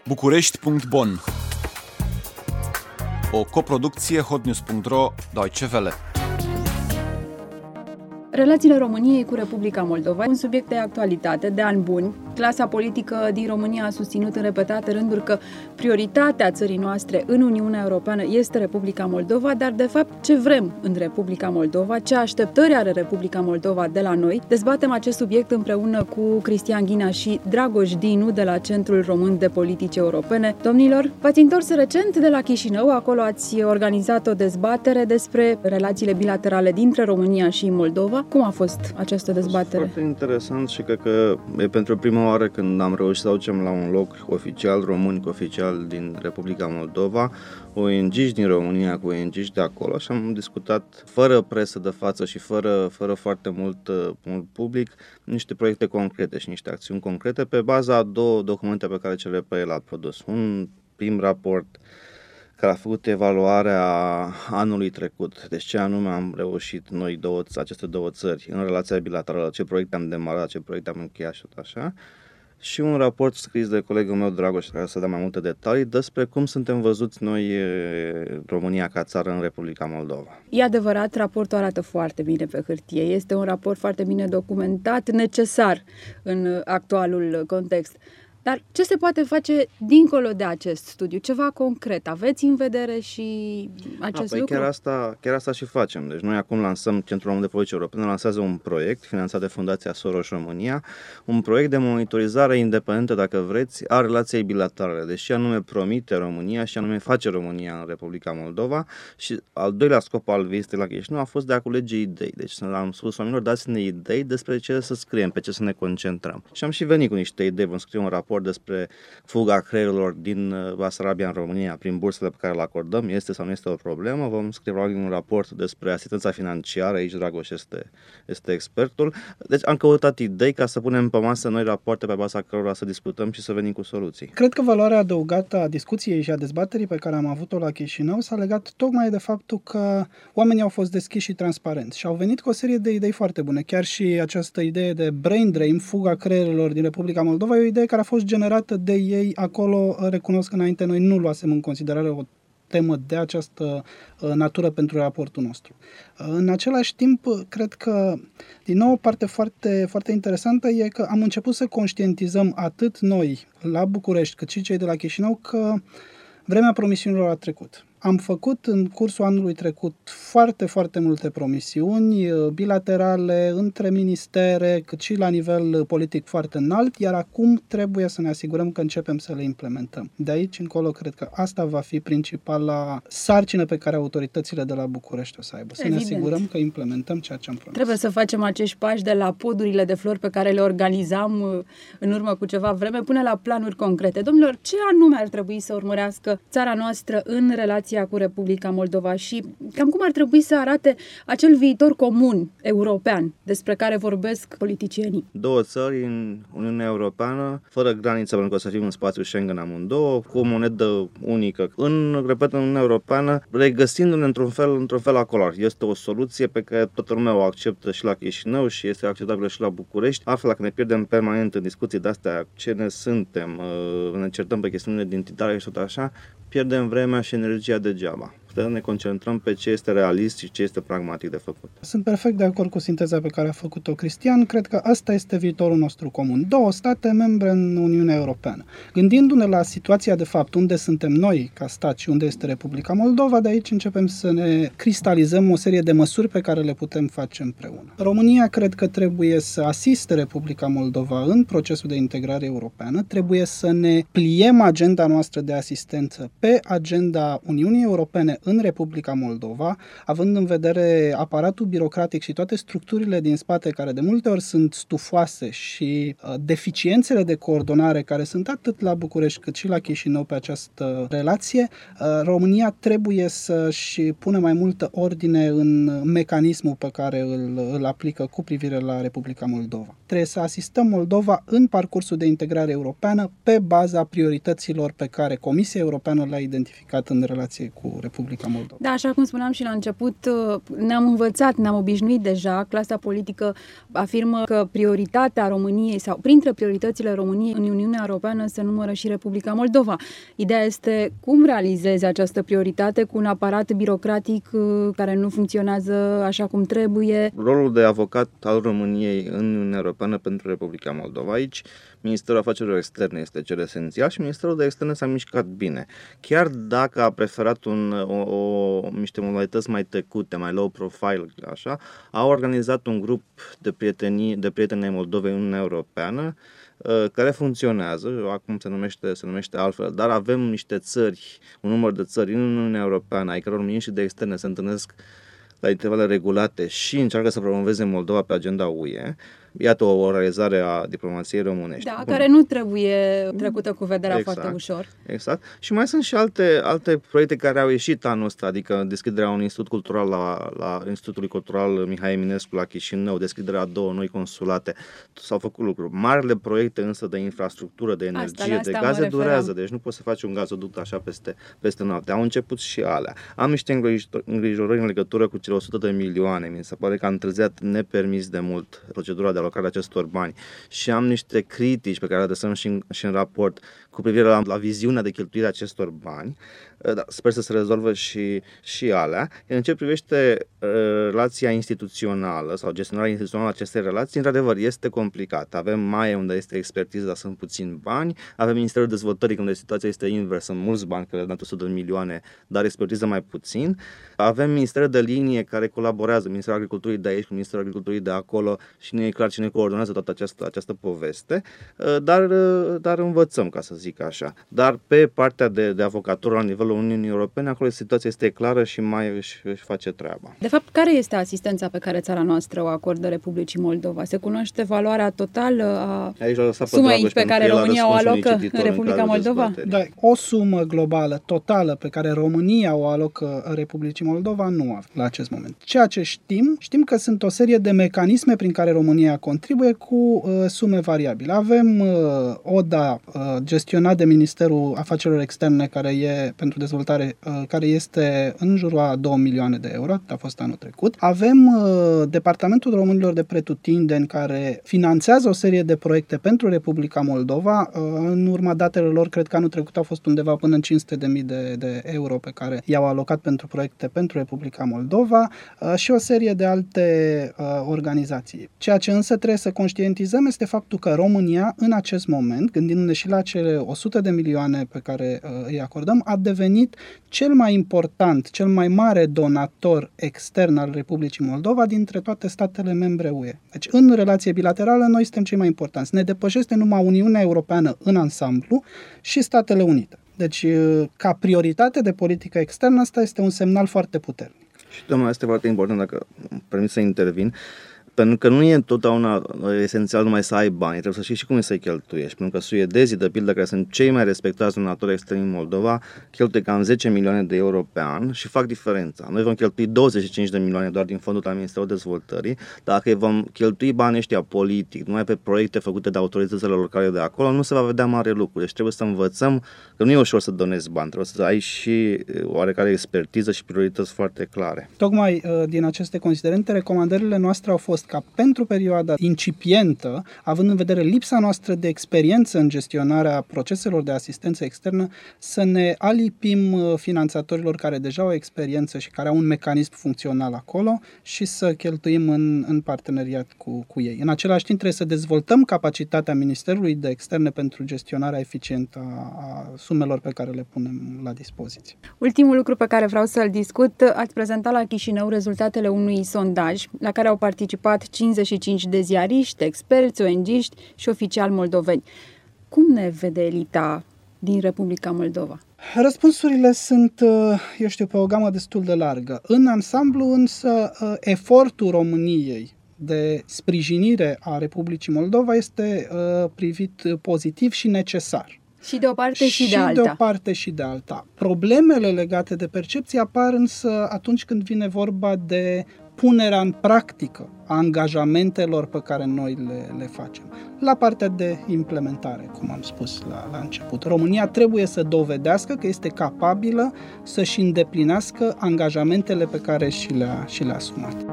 București.Bonn. O coproducție hotnews.ro Deutsche Welle. Relațiile României cu Republica Moldova, un subiect de actualitate de ani buni. Clasa politică din România a susținut în repetate rânduri că prioritatea țării noastre în Uniunea Europeană este Republica Moldova, dar de fapt ce vrem în Republica Moldova, ce așteptări are Republica Moldova de la noi. Dezbatem acest subiect împreună cu Cristian Ghinea și Dragoș Dinu de la Centrul Român de Politici Europene. Domnilor, v-ați întors recent de la Chișinău, acolo ați organizat o dezbatere despre relațiile bilaterale dintre România și Moldova. Cum a fost această dezbatere? Foarte interesant și cred că e pentru prima oară când am reușit să aducem la un loc oficial români cu oficial din Republica Moldova, ONG-și din România cu ONG-și de acolo și am discutat fără presă de față și fără foarte mult public niște proiecte concrete și niște acțiuni concrete pe baza a două documente pe care cele pe el a produs. Un prim raport care a făcut evaluarea anului trecut, deci ce anume am reușit noi aceste două țări în relația bilaterală, ce proiecte am demarat, ce proiecte am încheiat și tot așa, și un raport scris de colegul meu Dragoș, care să dea mai multe detalii despre cum suntem văzuți noi, România ca țară în Republica Moldova. E adevărat, raportul arată foarte bine pe hârtie, este un raport foarte bine documentat, necesar în actualul context. Dar ce se poate face dincolo de acest studiu? Ceva concret? Aveți în vedere și acest lucru? Chiar asta și facem. Deci noi acum lansăm, Centrul Român de Politici Europene lansează un proiect finanțat de Fundația Soros România, un proiect de monitorizare independentă, dacă vreți, a relației bilaterale. Deci ce anume promite România și anume face România în Republica Moldova. Și al doilea scop al vizitei la Chișinău a fost de a culege idei. Deci am spus oamenilor, dați-ne idei despre ce să scriem, pe ce să ne concentrăm. Și am și venit cu niște idei, vom scrie un raport despre fuga creierilor din Basarabia în România prin bursele pe care le acordăm, este sau nu este o problemă. Vom scrie un raport despre asistența financiară, aici Dragoș este expertul. Deci am căutat idei ca să punem pe masă noi rapoarte pe baza cărora să discutăm și să venim cu soluții. Cred că valoarea adăugată a discuției și a dezbaterii pe care am avut-o la Chișinău s-a legat tocmai de faptul că oamenii au fost deschiși și transparenți și au venit cu o serie de idei foarte bune. Chiar și această idee de brain drain, fuga creierilor din Republica Moldova, e o idee care a fost generată de ei acolo. Recunosc că înainte noi nu luasem în considerare o temă de această natură pentru raportul nostru. În același timp, cred că, din nou, o parte foarte, foarte interesantă e că am început să conștientizăm atât noi la București, cât și cei de la Chișinău că vremea promisiunilor a trecut. Am făcut în cursul anului trecut foarte, foarte multe promisiuni bilaterale între ministere, cât și la nivel politic foarte înalt, iar acum trebuie să ne asigurăm că începem să le implementăm. De aici încolo, cred că asta va fi principala sarcină pe care autoritățile de la București o să aibă. Să ne asigurăm că implementăm ceea ce am promis. Trebuie să facem acești pași de la podurile de flori pe care le organizam în urmă cu ceva vreme până la planuri concrete. Domnilor, ce anume ar trebui să urmărească țara noastră în relația cu Republica Moldova și cam cum ar trebui să arate acel viitor comun european despre care vorbesc politicienii? Două țări în Uniunea Europeană, fără graniță, pentru că o să fim în spațiul Schengen amândouă, cu o monedă unică. În Uniunea Europeană, regăsindu-ne într-un fel acolo. Este o soluție pe care toată lumea o acceptă și la Chișinău și este acceptabilă și la București. Altfel, dacă ne pierdem permanent în discuții de-astea, ce ne suntem, ne certăm pe chestiunile identitare și tot așa, pierdem vremea și energia degeaba. Să ne concentrăm pe ce este realist și ce este pragmatic de făcut. Sunt perfect de acord cu sinteza pe care a făcut-o Cristian. Cred că asta este viitorul nostru comun. Două state membre în Uniunea Europeană. Gândindu-ne la situația de fapt unde suntem noi ca stat și unde este Republica Moldova, de aici începem să ne cristalizăm o serie de măsuri pe care le putem face împreună. România cred că trebuie să asiste Republica Moldova în procesul de integrare europeană, trebuie să ne pliem agenda noastră de asistență pe agenda Uniunii Europene în Republica Moldova, având în vedere aparatul birocratic și toate structurile din spate care de multe ori sunt stufoase și deficiențele de coordonare care sunt atât la București cât și la Chișinău pe această relație, România trebuie să-și pună mai multă ordine în mecanismul pe care îl aplică cu privire la Republica Moldova. trebuie să asistăm Moldova în parcursul de integrare europeană pe baza priorităților pe care Comisia Europeană le-a identificat în relație cu Republica Moldova. Da, așa cum spuneam și la început, ne-am învățat, ne-am obișnuit deja, clasa politică afirmă că prioritatea României sau printre prioritățile României în Uniunea Europeană se numără și Republica Moldova. Ideea este cum realizezi această prioritate cu un aparat birocratic care nu funcționează așa cum trebuie. Rolul de avocat al României în Uniunea Europeană pentru Republica Moldova. Aici Ministerul Afacerilor Externe este cel esențial și Ministerul de Externe s-a mișcat bine. Chiar dacă a preferat niște modalități mai tăcute, mai low profile, așa, a organizat un grup de prieteni ai Moldovei în Uniunea Europeană care funcționează, acum se numește altfel, dar avem niște țări, un număr de țări în Uniunea Europeană, ai căror miniștri de externe se întâlnesc la intervale regulate și încearcă să promoveze Moldova pe agenda UE. Iată o realizare a diplomației românești. Da, care nu trebuie trecută cu vederea foarte ușor. Exact. Și mai sunt și alte proiecte care au ieșit anul ăsta, adică deschiderea unui institut cultural la Institutul Cultural Mihai Eminescu la Chișinău, deschiderea a 2 noi consulate. S-au făcut lucruri. Marile proiecte însă de infrastructură, de energie, de gaze durează, deci nu poți să faci un gazoduct așa peste noapte. Au început și alea. Am niște îngrijorări în legătură cu cele 100 de milioane. Mi se pare că a întârziat nepermis de mult procedura de alocare acestor bani și am niște critici pe care le adresăm și în raport cu privire la viziunea de cheltuire a acestor bani. Da, sper să se rezolvă și alea. În ce privește relația instituțională sau gestionarea instituțională a acestei relații, într-adevăr, este complicat. Avem MAE unde este expertiză, dar sunt puțini bani. Avem Ministerul Dezvoltării unde situația este inversă, sunt mulți bani, care le-au dat 100 de milioane, dar expertiză mai puțin. Avem Ministerul de linie care colaborează, Ministerul Agriculturii de aici cu Ministerul Agriculturii de acolo și nu e clar cine coordonează toată această poveste, dar învățăm, ca să zic așa. Dar pe partea de avocatură la nivelul Uniunii Europene, acolo situația este clară și mai își face treaba. De fapt, care este asistența pe care țara noastră o acordă Republicii Moldova? Se cunoaște valoarea totală a sumei pe care România o alocă în Republica Moldova? Da, o sumă globală, totală, pe care România o alocă Republicii Moldova nu avem la acest moment. Ceea ce știm că sunt o serie de mecanisme prin care România contribuie cu sume variabile. Avem ODA gestionat de Ministerul Afacerilor Externe care e pentru dezvoltare, care este în jurul a 2 milioane de euro, a fost anul trecut. Avem Departamentul Românilor de Pretutindeni care finanțează o serie de proiecte pentru Republica Moldova. În urma datelor lor, cred că anul trecut au fost undeva până în 500.000 de euro pe care i-au alocat pentru proiecte pentru Republica Moldova și o serie de alte organizații. Ceea ce însă trebuie să conștientizăm este faptul că România, în acest moment, gândindu-ne și la cele 100 de milioane pe care îi acordăm, a devenit cel mai important, cel mai mare donator extern al Republicii Moldova dintre toate statele membre UE. Deci, în relație bilaterală, noi suntem cei mai importanți. Ne depășește numai Uniunea Europeană în ansamblu și Statele Unite. Deci, ca prioritate de politică externă, asta este un semnal foarte puternic. Și, domnule, este foarte important, dacă îmi permit să intervin, pentru că nu e întotdeauna esențial numai să ai bani, trebuie să știi și cum să-i cheltuiești. Pentru că suedezii, de pildă, care sunt cei mai respectați donatori externi în Moldova, cheltuie cam 10 milioane de euro pe an și fac diferența. Noi vom cheltui 25 de milioane doar din fondul la Ministerul Dezvoltării. Dacă vom cheltui banii ăștia politic, numai pe proiecte făcute de autoritățile locale de acolo, nu se va vedea mare lucru. Deci trebuie să învățăm că nu e ușor să donezi bani, trebuie să ai și oarecare expertiză și priorități foarte clare. Tocmai din aceste considerente, recomandările noastre au fost ca pentru perioada incipientă, având în vedere lipsa noastră de experiență în gestionarea proceselor de asistență externă, să ne alipim finanțatorilor care deja au experiență și care au un mecanism funcțional acolo și să cheltuim în parteneriat cu ei. În același timp trebuie să dezvoltăm capacitatea Ministerului de Externe pentru gestionarea eficientă a sumelor pe care le punem la dispoziție. Ultimul lucru pe care vreau să-l discut, ați prezentat la Chișinău rezultatele unui sondaj la care au participat 55 de ziariști, experți, ONG-iști și oficiali moldoveni. Cum ne vede elita din Republica Moldova? Răspunsurile sunt, pe o gamă destul de largă. În ansamblu, însă, efortul României de sprijinire a Republicii Moldova este privit pozitiv și necesar. Și de o parte și de alta. De o parte și de alta. Problemele legate de percepție apar însă atunci când vine vorba de punerea în practică a angajamentelor pe care noi le facem. La partea de implementare, cum am spus la început, România trebuie să dovedească că este capabilă să-și îndeplinească angajamentele pe care și le-a asumat.